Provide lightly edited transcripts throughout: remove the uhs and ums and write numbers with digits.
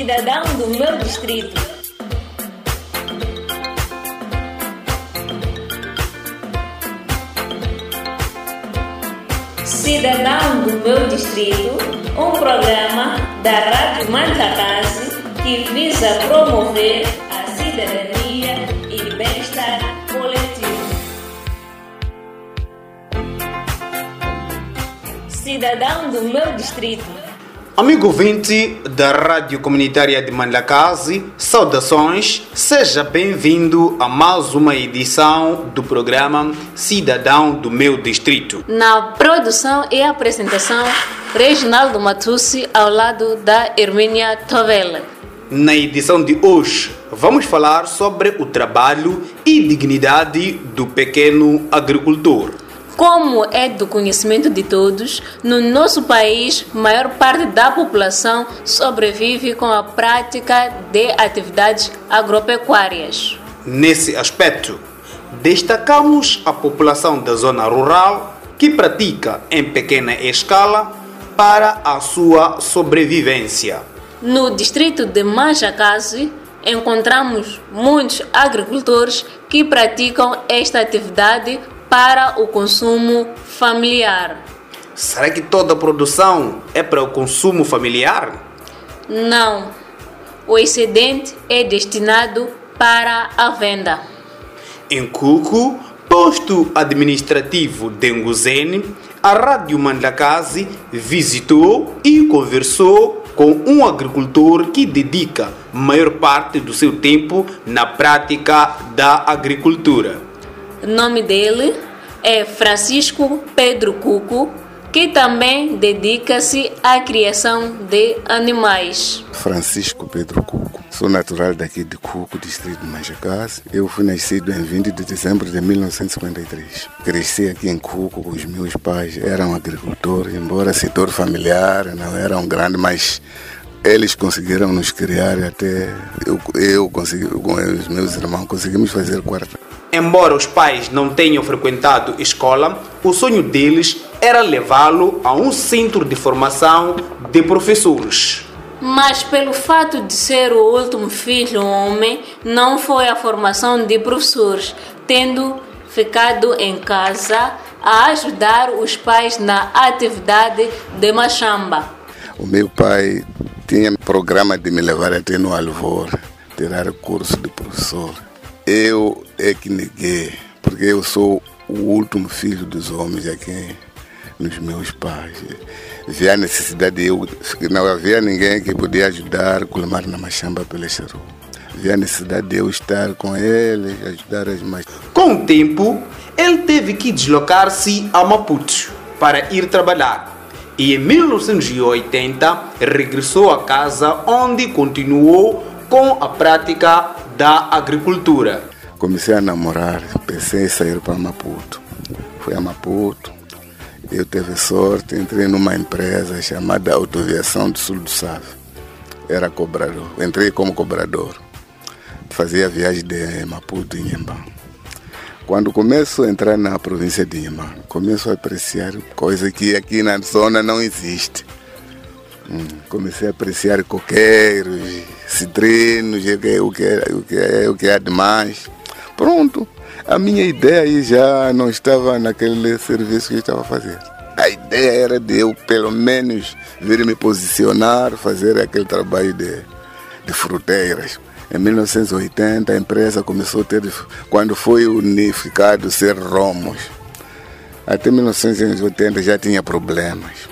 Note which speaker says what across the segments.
Speaker 1: cidadão do meu distrito. Cidadão do meu distrito, um programa da Rádio Mandlakazi que visa promover a cidadania e bem-estar coletivo. Cidadão do meu distrito.
Speaker 2: Amigo ouvinte da Rádio Comunitária de Mandlakazi, saudações, seja bem-vindo a mais uma edição do programa Cidadão do Meu Distrito.
Speaker 1: Na produção e apresentação, Reginaldo Matussi ao lado da Hermínia Tovela.
Speaker 2: Na edição de hoje, vamos falar sobre o trabalho e dignidade do pequeno agricultor.
Speaker 1: Como é do conhecimento de todos, no nosso país, maior parte da população sobrevive com a prática de atividades agropecuárias.
Speaker 2: Nesse aspecto, destacamos a população da zona rural que pratica em pequena escala para a sua sobrevivência.
Speaker 1: No distrito de Mandlakazi, encontramos muitos agricultores que praticam esta atividade para o consumo familiar.
Speaker 2: Será que toda a produção é para o consumo familiar?
Speaker 1: Não. O excedente é destinado para a venda.
Speaker 2: Em Cuco, posto administrativo de Nguzene, a Rádio Mandlakazi visitou e conversou com um agricultor que dedica a maior parte do seu tempo na prática da agricultura.
Speaker 1: O nome dele é Francisco Pedro Cuco, que também dedica-se à criação de animais.
Speaker 3: Francisco Pedro Cuco. Sou natural daqui de Cuco, distrito de Mandlakazi. Eu fui nascido em 20 de dezembro de 1953. Cresci aqui em Cuco com os meus pais. Eram agricultores, embora setor familiar não eram grande, mas eles conseguiram nos criar até eu consegui, com os meus irmãos, conseguimos fazer quarta.
Speaker 2: Embora os pais não tenham frequentado escola, o sonho deles era levá-lo a um centro de formação de professores.
Speaker 1: Mas pelo fato de ser o último filho homem, não foi a formação de professores, tendo ficado em casa a ajudar os pais na atividade de machamba.
Speaker 3: O meu pai tinha programa de me levar até no Alvor, tirar curso de professor. Eu é que neguei, porque eu sou o último filho dos homens aqui nos meus pais. Via a necessidade, não havia ninguém que podia ajudar a colmar na machamba pela charu. Via a necessidade de eu estar com eles, ajudar as mães.
Speaker 2: Com o tempo, ele teve que deslocar-se a Maputo para ir trabalhar. E em 1980 regressou a casa, onde continuou com a prática da agricultura.
Speaker 3: Comecei a namorar, pensei em sair para Maputo. Fui a Maputo, eu tive sorte, entrei numa empresa chamada Autoviação do Sul do Save. Era cobrador, entrei como cobrador. Fazia viagem de Maputo e Inhambá. Quando começo a entrar na província de Inhambá, começo a apreciar coisa que aqui na zona não existe. Comecei a apreciar coqueiros, citrinos, o que há demais. Pronto, a minha ideia aí já não estava naquele serviço que eu estava fazendo. A ideia era de eu, pelo menos, vir me posicionar, fazer aquele trabalho de fruteiras. Em 1980, a empresa começou a ter, quando foi unificado, ser Romos. Até 1980 já tinha problemas.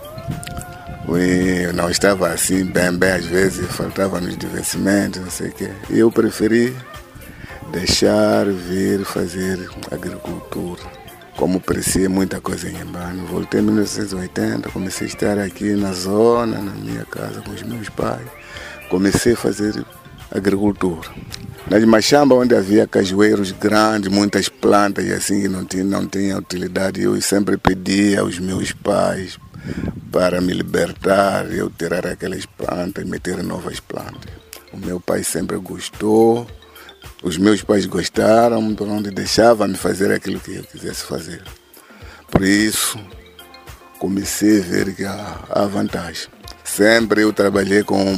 Speaker 3: Eu não estava assim bem, às vezes faltava-nos de vencimento, não sei o quê. E eu preferi deixar vir fazer agricultura. Como apreciei muita coisa em Inhambane. Voltei em 1980, comecei a estar aqui na zona, na minha casa com os meus pais. Comecei a fazer agricultura. Nas machamba, onde havia cajueiros grandes, muitas plantas e assim que não tinha utilidade, eu sempre pedia aos meus pais para me libertar, eu tirar aquelas plantas e meter novas plantas. O meu pai sempre gostou, os meus pais gostaram, por onde deixava-me fazer aquilo que eu quisesse fazer. Por isso, comecei a ver que há vantagem. Sempre eu trabalhei com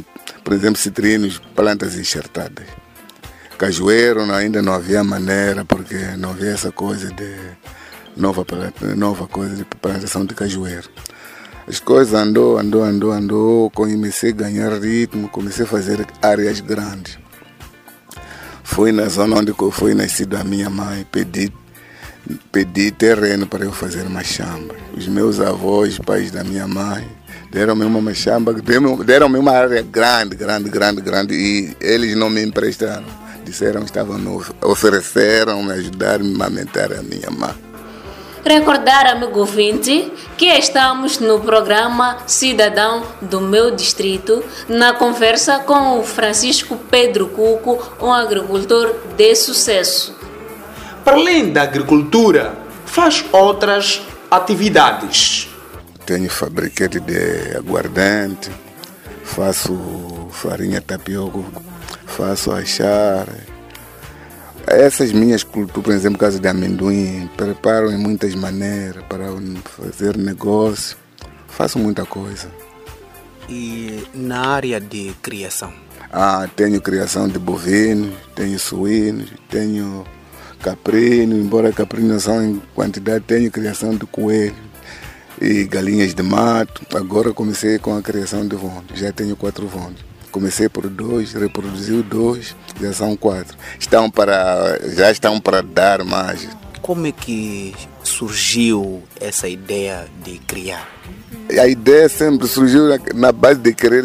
Speaker 3: por exemplo, citrinos, plantas enxertadas. Cajueiro ainda não havia maneira, porque não havia essa coisa de nova coisa de plantação de cajueiro. As coisas andou, comecei a ganhar ritmo, comecei a fazer áreas grandes. Fui na zona onde foi nascida a minha mãe, pedi terreno para eu fazer machamba. Os meus avós, pais da minha mãe, deram-me uma machamba, deram-me uma área grande, e eles não me emprestaram. Disseram que ofereceram, me ajudaram a me amamentar a minha mãe.
Speaker 1: Recordar, amigo ouvinte, que estamos no programa Cidadão do Meu Distrito, na conversa com o Francisco Pedro Cuco, um agricultor de sucesso.
Speaker 2: Para além da agricultura, faz outras atividades.
Speaker 3: Tenho fabricante de aguardente, faço farinha tapioca, faço achar. Essas minhas culturas, por exemplo, caso de amendoim, preparo em muitas maneiras para fazer negócio. Faço muita coisa.
Speaker 2: E na área de criação?
Speaker 3: Tenho criação de bovinos, tenho suínos, tenho caprino, embora caprinos são em quantidade, tenho criação de coelho e galinhas de mato. Agora comecei com a criação de vondos, já tenho 4 vondos. Comecei por 2, reproduzi 2, já são 4. Já estão para dar mais.
Speaker 2: Como é que surgiu essa ideia de criar?
Speaker 3: A ideia sempre surgiu na base de querer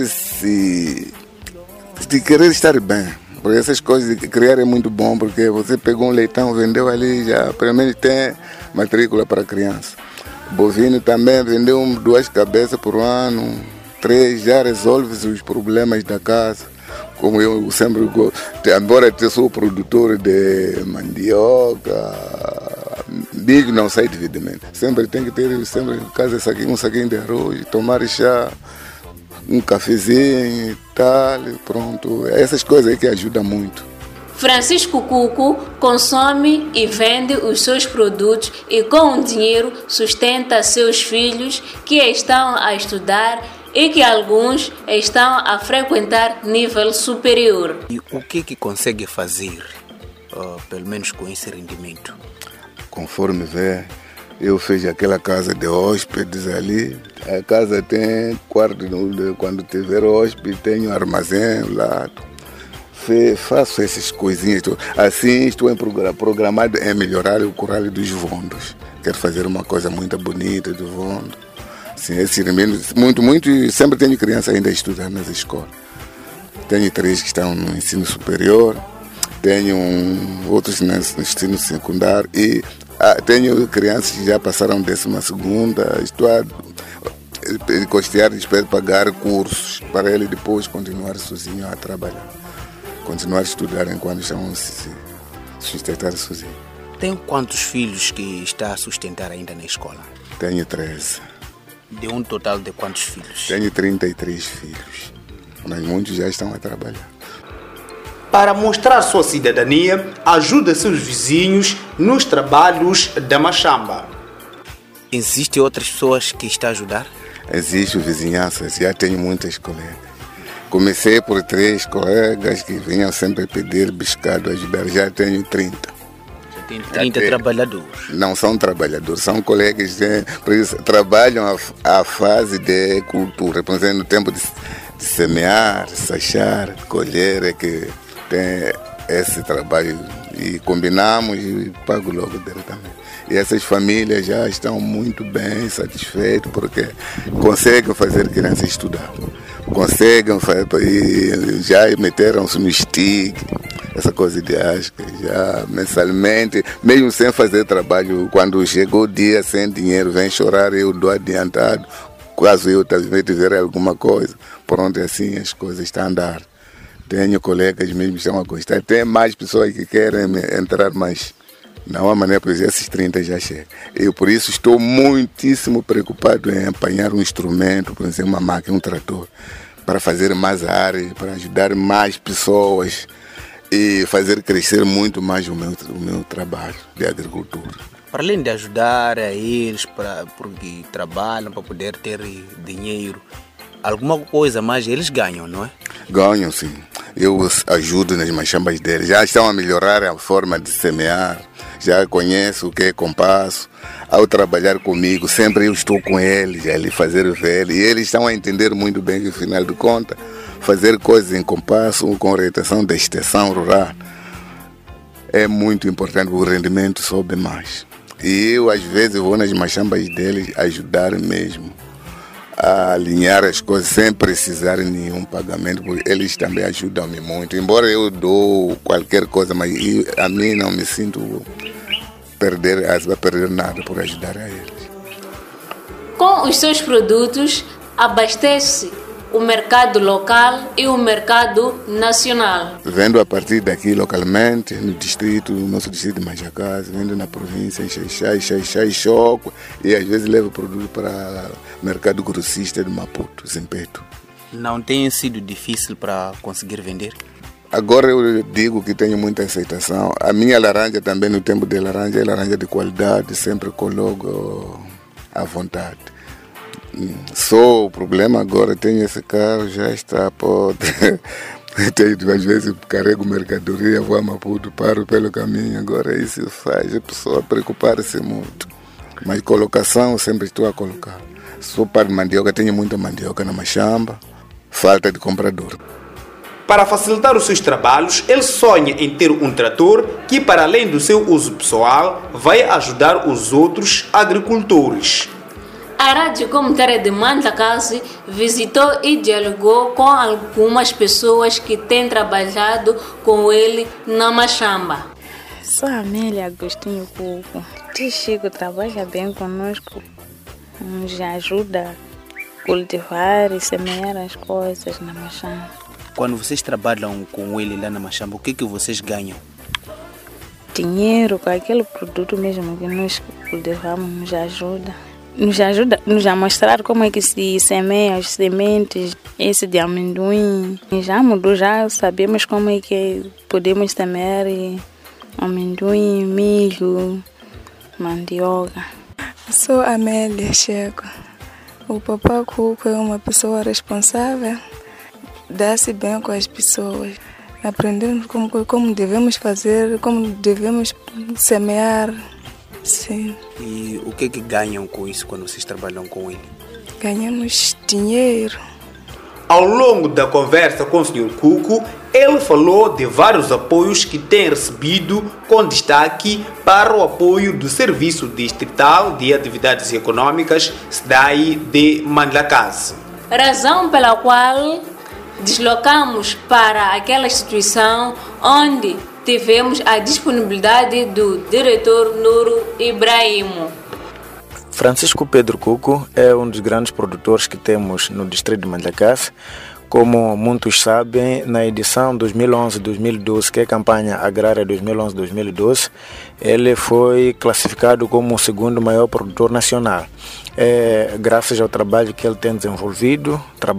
Speaker 3: estar bem. Porque essas coisas de criar é muito bom, porque você pegou um leitão, vendeu ali, já pelo menos tem matrícula para criança. Bovino também vendeu 2 cabeças por ano, 3, já resolve os problemas da casa. Como eu sempre gosto, embora eu sou produtor de mandioca, milho não sai dividimento. Sempre tem que ter sempre em casa um saquinho de arroz, tomar chá, um cafezinho e tal, pronto. Essas coisas aí que ajudam muito.
Speaker 1: Francisco Cuco consome e vende os seus produtos e com o dinheiro sustenta seus filhos que estão a estudar e que alguns estão a frequentar nível superior.
Speaker 2: E o que consegue fazer, pelo menos com esse rendimento?
Speaker 3: Conforme vê, eu fiz aquela casa de hóspedes ali. A casa tem quarto, quando tiver hóspede, tenho armazém lá. Faço essas coisinhas. Assim estou programado em melhorar o curral dos vondos. Quero fazer uma coisa muito bonita do vondo. Sim, muito, sempre tenho criança ainda a estudar nas escolas. Tenho 3 que estão no ensino superior, tenho outros no ensino secundário e tenho crianças que já passaram 12ª, estou a custear, espero pagar cursos para ele depois continuar sozinho a trabalhar, continuar a estudar enquanto estão a se sustentar sozinho.
Speaker 2: Tem quantos filhos que está a sustentar ainda na escola?
Speaker 3: Tenho 13.
Speaker 2: De um total de quantos filhos?
Speaker 3: Tenho 33 filhos, mas muitos já estão a trabalhar.
Speaker 2: Para mostrar sua cidadania, ajuda seus vizinhos nos trabalhos da machamba. Existem outras pessoas que estão a ajudar?
Speaker 3: Existe vizinhança, já tenho muitas colegas. Comecei por 3 colegas que vinham sempre pedir pescado, ajudar, já tenho 30.
Speaker 2: Tem 30 trabalhadores.
Speaker 3: Não são trabalhadores, são colegas que trabalham a fase de cultura. Por exemplo, no tempo de semear, sachar, colher, é que tem esse trabalho. E combinamos e pago logo diretamente. E essas famílias já estão muito bem satisfeitas porque conseguem fazer crianças estudar. Conseguem fazer, e já meteram-se no STIC, essa coisa de asca, já mensalmente, mesmo sem fazer trabalho, quando chegou o dia sem dinheiro, vem chorar, eu dou adiantado, caso eu talvez tiver alguma coisa, pronto, assim as coisas estão a andar. Tenho colegas mesmo que estão a gostar, tem mais pessoas que querem entrar, mas não há maneira, pois esses 30 já chegam. Eu por isso estou muitíssimo preocupado em apanhar um instrumento, por exemplo, uma máquina, um trator, para fazer mais áreas, para ajudar mais pessoas e fazer crescer muito mais o meu trabalho de agricultura.
Speaker 2: Para além de ajudar a eles, porque trabalham para poder ter dinheiro, alguma coisa mais eles ganham, não é?
Speaker 3: Ganham, sim. Eu os ajudo nas machambas deles. Já estão a melhorar a forma de semear. Já conheço o que é compasso. Ao trabalhar comigo, sempre eu estou com eles, a lhe fazer ver. E eles estão a entender muito bem que, no final de contas, fazer coisas em compasso com orientação da extensão rural é muito importante, o rendimento sobe mais. E eu, às vezes, vou nas machambas deles ajudar mesmo a alinhar as coisas sem precisar de nenhum pagamento, porque eles também ajudam-me muito. Embora eu dou qualquer coisa, mas a mim não me sinto perder nada por ajudar a eles.
Speaker 1: Com os seus produtos, abastece o mercado local e o mercado nacional.
Speaker 3: Vendo a partir daqui localmente, no nosso distrito de Manjacás, vendo na província, em Xai, Choco, e às vezes levo produto para o mercado grossista de Maputo, Zimpeto.
Speaker 2: Não tem sido difícil para conseguir vender?
Speaker 3: Agora eu digo que tenho muita aceitação. A minha laranja também, no tempo de laranja, é laranja de qualidade, sempre coloco à vontade. Só o problema agora, tenho esse carro, já está podre. Às vezes carrego mercadoria, vou a Maputo, paro pelo caminho. Agora isso faz a pessoa preocupar-se muito. Mas colocação, sempre estou a colocar. Sou para mandioca, tenho muita mandioca na machamba, falta de comprador.
Speaker 2: Para facilitar os seus trabalhos, ele sonha em ter um trator que, para além do seu uso pessoal, vai ajudar os outros agricultores.
Speaker 1: A Rádio Comunitária de Mandlakazi visitou e dialogou com algumas pessoas que têm trabalhado com ele na machamba.
Speaker 4: Sou a Amélia Agostinho Cuco. O Chico trabalha bem conosco, nos ajuda a cultivar e semear as coisas na machamba.
Speaker 2: Quando vocês trabalham com ele lá na machamba, o que vocês ganham?
Speaker 4: Dinheiro, com aquele produto mesmo que nós cultivamos, nos ajuda a mostrar como é que se semeia as sementes, esse de amendoim. Já mudou, já sabemos como é que podemos semear amendoim, milho, mandioca.
Speaker 5: Sou Amélia Checo. O Papá Cuco é uma pessoa responsável, dá-se bem com as pessoas. Aprendemos como devemos fazer, como devemos semear. Sim.
Speaker 2: E o que ganham com isso quando vocês trabalham com ele?
Speaker 5: Ganhamos dinheiro.
Speaker 2: Ao longo da conversa com o Sr. Cuco, ele falou de vários apoios que tem recebido, com destaque para o apoio do Serviço Distrital de Atividades Econômicas, SDAI, de Mandlakazi.
Speaker 1: Razão pela qual deslocamos para aquela instituição onde tivemos a disponibilidade do diretor Nuro Ibrahimo.
Speaker 6: Francisco Pedro Cuco é um dos grandes produtores que temos no distrito de Mandlakazi. Como muitos sabem, na edição 2011-2012, que é a campanha agrária 2011-2012, ele foi classificado como o segundo maior produtor nacional. Graças ao trabalho que ele tem desenvolvido,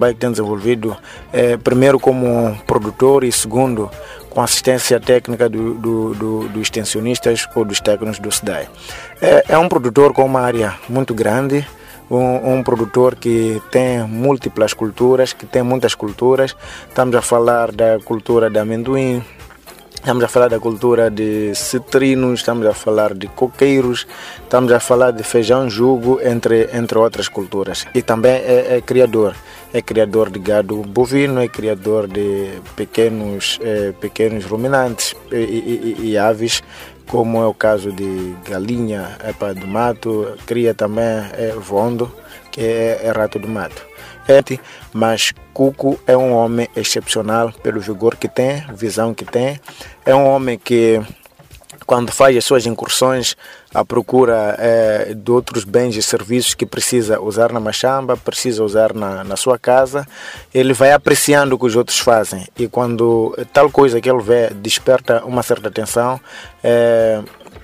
Speaker 6: primeiro como produtor e segundo com assistência técnica dos extensionistas ou dos técnicos do SDAI. É um produtor com uma área muito grande, um produtor que tem múltiplas culturas, que tem muitas culturas. Estamos a falar da cultura de amendoim, estamos a falar da cultura de citrinos, estamos a falar de coqueiros, estamos a falar de feijão jugo, entre outras culturas. E também é criador de gado bovino, é criador de pequenos ruminantes e aves, como é o caso de galinha do mato, cria também vondo, que é rato do mato. Mas Cuco é um homem excepcional pelo vigor que tem, visão que tem. É um homem que, quando faz as suas incursões à procura de outros bens e serviços que precisa usar na machamba, precisa usar na sua casa, ele vai apreciando o que os outros fazem. E quando tal coisa que ele vê desperta uma certa atenção,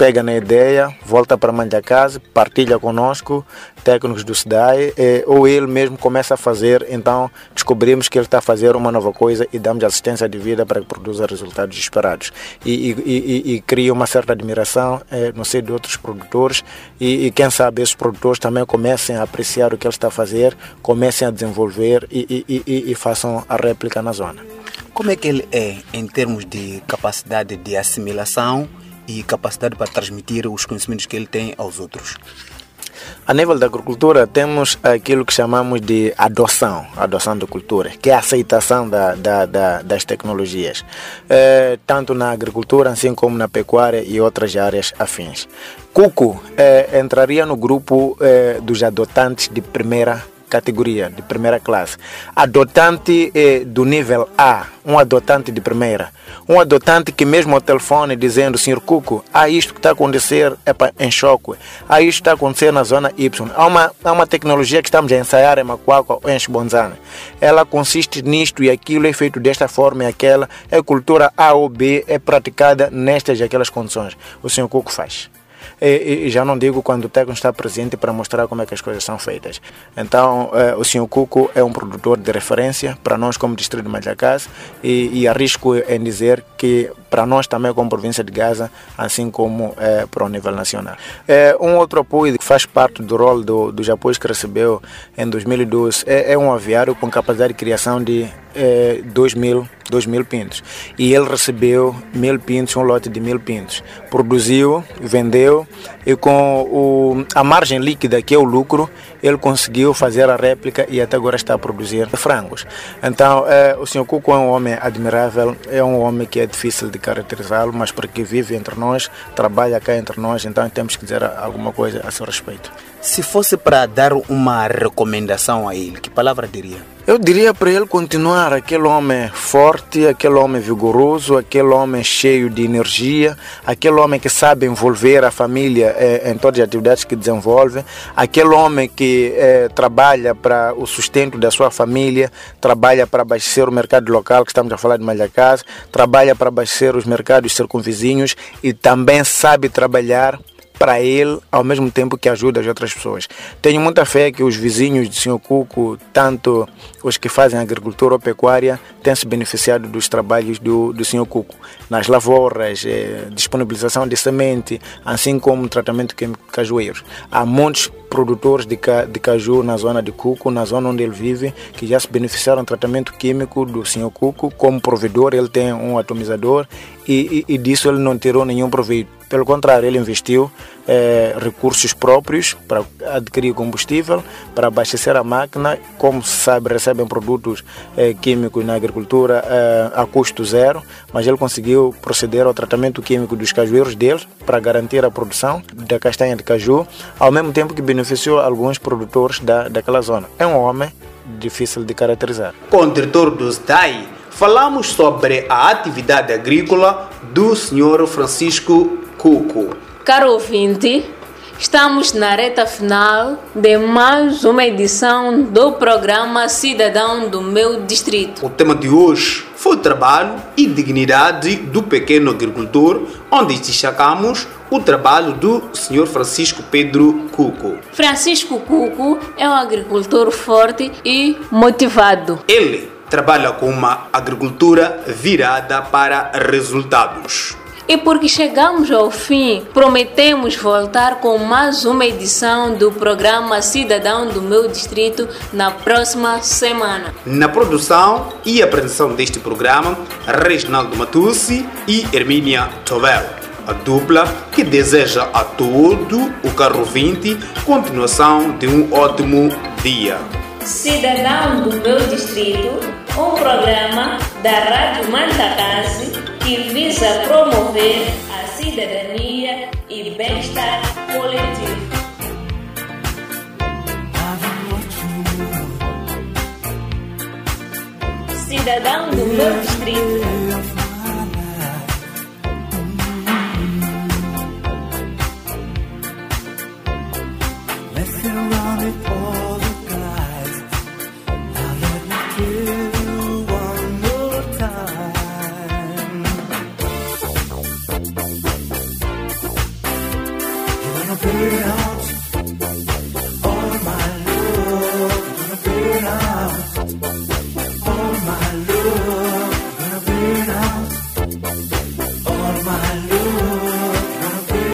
Speaker 6: pega na ideia, volta para Mandjakazi, partilha conosco, técnicos do SDAI, ou ele mesmo começa a fazer, então descobrimos que ele está a fazer uma nova coisa e damos assistência devida para que produza resultados esperados. E cria uma certa admiração no seio de outros produtores e quem sabe esses produtores também comecem a apreciar o que ele está a fazer, comecem a desenvolver e façam a réplica na zona.
Speaker 2: Como é que ele é em termos de capacidade de assimilação e capacidade para transmitir os conhecimentos que ele tem aos outros?
Speaker 6: A nível da agricultura, temos aquilo que chamamos de adoção da cultura, que é a aceitação das tecnologias, tanto na agricultura, assim como na pecuária e outras áreas afins. Cuco entraria no grupo dos adotantes de primeira categoria, de primeira classe. Adotante do nível A, um adotante de primeira. Um adotante que mesmo ao telefone dizendo: Sr. Cuco, isto que está a acontecer em Choque, isto está a acontecer na zona Y. Há uma tecnologia que estamos a ensaiar em Macuaco ou em Chibonzane. Ela consiste nisto e aquilo, é feito desta forma e aquela, é cultura A ou B, é praticada nestas e aquelas condições. O Sr. Cuco faz. E já não digo quando o técnico está presente para mostrar como é que as coisas são feitas. Então, o Sr. Cuco é um produtor de referência para nós como distrito de Mandjakazi e arrisco em dizer que para nós também como província de Gaza, assim como para o nível nacional. Um outro apoio que faz parte do rol dos apoios que recebeu em 2012 é um aviário com capacidade de criação de 2.000 pintos. E ele recebeu 1.000 pintos, um lote de 1.000 pintos. Produziu, vendeu e com a margem líquida, que é o lucro, ele conseguiu fazer a réplica e até agora está a produzir frangos. Então, o Sr. Cuco é um homem admirável, é um homem que é difícil de caracterizá-lo, mas porque vive entre nós, trabalha cá entre nós, então temos que dizer alguma coisa a seu respeito.
Speaker 2: Se fosse para dar uma recomendação a ele, que palavra diria?
Speaker 6: Eu diria para ele continuar aquele homem forte, aquele homem vigoroso, aquele homem cheio de energia, aquele homem que sabe envolver a família em todas as atividades que desenvolve, aquele homem que trabalha para o sustento da sua família, trabalha para abastecer o mercado local, que estamos a falar de Mandjakazi, trabalha para abastecer os mercados circunvizinhos e também sabe trabalhar para ele, ao mesmo tempo que ajuda as outras pessoas. Tenho muita fé que os vizinhos do Sr. Cuco, tanto os que fazem agricultura ou pecuária, têm se beneficiado dos trabalhos do Sr. Cuco. Nas lavouras, disponibilização de semente, assim como tratamento químico de cajueiros. Há muitos produtores de caju na zona de Cuco, na zona onde ele vive, que já se beneficiaram do tratamento químico do Sr. Cuco. Como provedor, ele tem um atomizador e disso ele não tirou nenhum proveito. Pelo contrário, ele investiu recursos próprios para adquirir combustível, para abastecer a máquina. Como se sabe, recebem produtos químicos na agricultura a custo zero, mas ele conseguiu proceder ao tratamento químico dos cajueiros dele para garantir a produção da castanha de caju, ao mesmo tempo que beneficiou alguns produtores daquela zona. É um homem difícil de caracterizar.
Speaker 2: Com o diretor do SDAI, falamos sobre a atividade agrícola do Sr. Francisco Cuco.
Speaker 1: Caro ouvinte, estamos na reta final de mais uma edição do programa Cidadão do Meu Distrito.
Speaker 2: O tema de hoje foi o trabalho e dignidade do pequeno agricultor, onde destacamos o trabalho do Sr. Francisco Pedro Cuco.
Speaker 1: Francisco Cuco é um agricultor forte e motivado.
Speaker 2: Ele trabalha com uma agricultura virada para resultados.
Speaker 1: E porque chegamos ao fim, prometemos voltar com mais uma edição do programa Cidadão do Meu Distrito na próxima semana.
Speaker 2: Na produção e apresentação deste programa, Reginaldo Matussi e Hermínia Tovel. A dupla que deseja a todo o caro ouvinte continuação de um ótimo dia.
Speaker 1: Cidadão do Meu Distrito, um programa da Rádio Mandjakazi que visa promover a cidadania e bem-estar coletivo. Cidadão do Meu Distrito.
Speaker 7: verão.